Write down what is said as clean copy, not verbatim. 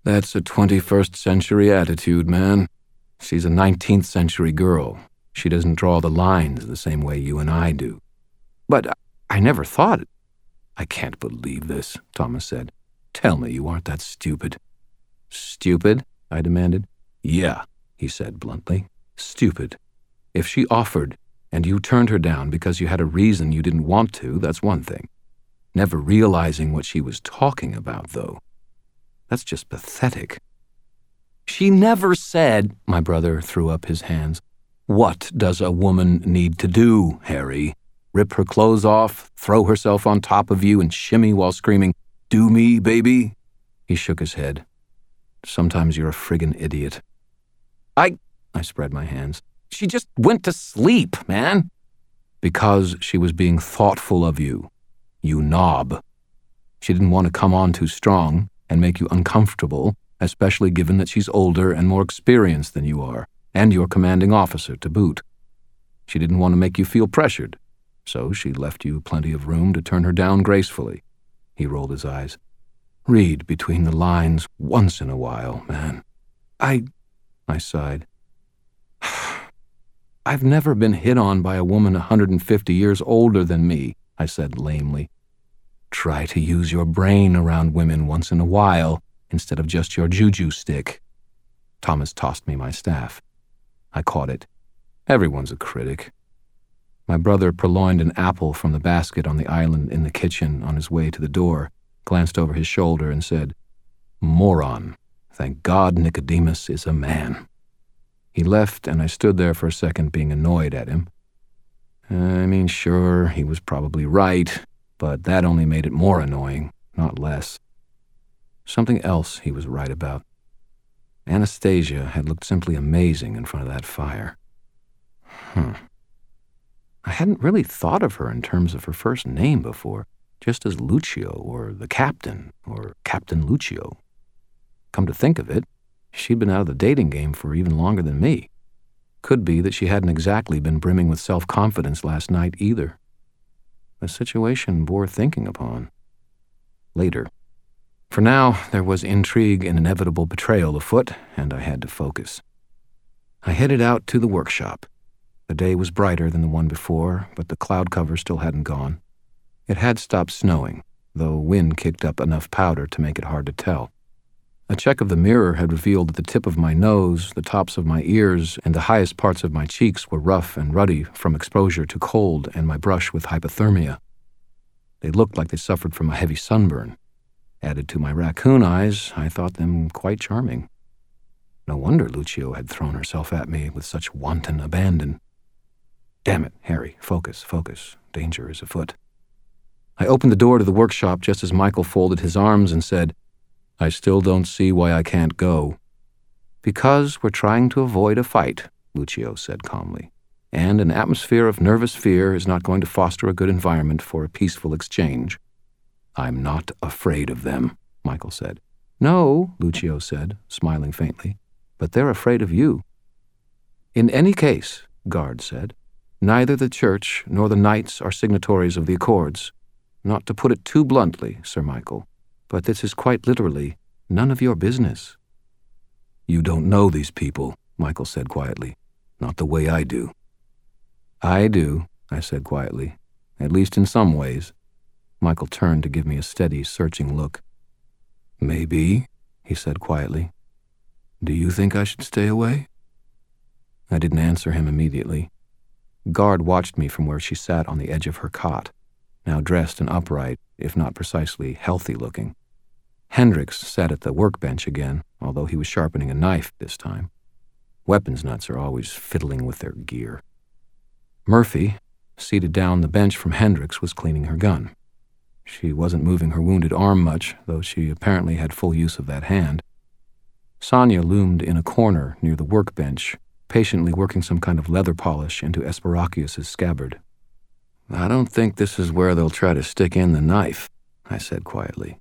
That's a 21st century attitude, man. She's a 19th century girl. She doesn't draw the lines the same way you and I do. But I never thought it. I can't believe this, Thomas said. Tell me you aren't that stupid. Stupid? I demanded. Yeah, he said bluntly. Stupid. If she offered, and you turned her down because you had a reason you didn't want to, that's one thing. Never realizing what she was talking about, though. That's just pathetic. She never said, my brother threw up his hands. What does a woman need to do, Harry? Rip her clothes off, throw herself on top of you, and shimmy while screaming, "Do me, baby?" He shook his head. Sometimes you're a friggin' idiot. I spread my hands. She just went to sleep, man. Because she was being thoughtful of you. You knob. She didn't want to come on too strong and make you uncomfortable, especially given that she's older and more experienced than you are, and your commanding officer to boot. She didn't want to make you feel pressured, so she left you plenty of room to turn her down gracefully. He rolled his eyes. Read between the lines once in a while, man. I sighed. I've never been hit on by a woman 150 years older than me, I said lamely. Try to use your brain around women once in a while, instead of just your juju stick. Thomas tossed me my staff. I caught it. Everyone's a critic. My brother purloined an apple from the basket on the island in the kitchen on his way to the door, glanced over his shoulder and said, Moron. Thank God Nicodemus is a man. He left, and I stood there for a second being annoyed at him. I mean, sure, he was probably right, but that only made it more annoying, not less. Something else he was right about. Anastasia had looked simply amazing in front of that fire. I hadn't really thought of her in terms of her first name before, just as Lucio or the Captain or Captain Lucio. Come to think of it, she'd been out of the dating game for even longer than me. Could be that she hadn't exactly been brimming with self-confidence last night either. The situation bore thinking upon. Later. For now, there was intrigue and inevitable betrayal afoot, and I had to focus. I headed out to the workshop. The day was brighter than the one before, but the cloud cover still hadn't gone. It had stopped snowing, though wind kicked up enough powder to make it hard to tell. A check of the mirror had revealed that the tip of my nose, the tops of my ears, and the highest parts of my cheeks were rough and ruddy from exposure to cold and my brush with hypothermia. They looked like they suffered from a heavy sunburn. Added to my raccoon eyes, I thought them quite charming. No wonder Lucio had thrown herself at me with such wanton abandon. Damn it, Harry, focus. Danger is afoot. I opened the door to the workshop just as Michael folded his arms and said, I still don't see why I can't go. Because we're trying to avoid a fight, Lucio said calmly, and an atmosphere of nervous fear is not going to foster a good environment for a peaceful exchange. I'm not afraid of them, Michael said. No, Lucio said, smiling faintly, but they're afraid of you. In any case, Guard said, neither the church nor the knights are signatories of the accords. Not to put it too bluntly, Sir Michael, but this is quite literally none of your business. You don't know these people, Michael said quietly. Not the way I do. I do, I said quietly, at least in some ways. Michael turned to give me a steady, searching look. Maybe, he said quietly. Do you think I should stay away? I didn't answer him immediately. Guard watched me from where she sat on the edge of her cot, now dressed and upright, if not precisely healthy-looking. Hendricks sat at the workbench again, although he was sharpening a knife this time. Weapons nuts are always fiddling with their gear. Murphy, seated down the bench from Hendricks, was cleaning her gun. She wasn't moving her wounded arm much, though she apparently had full use of that hand. Sonia loomed in a corner near the workbench, patiently working some kind of leather polish into Esperachius's scabbard. I don't think this is where they'll try to stick in the knife, I said quietly.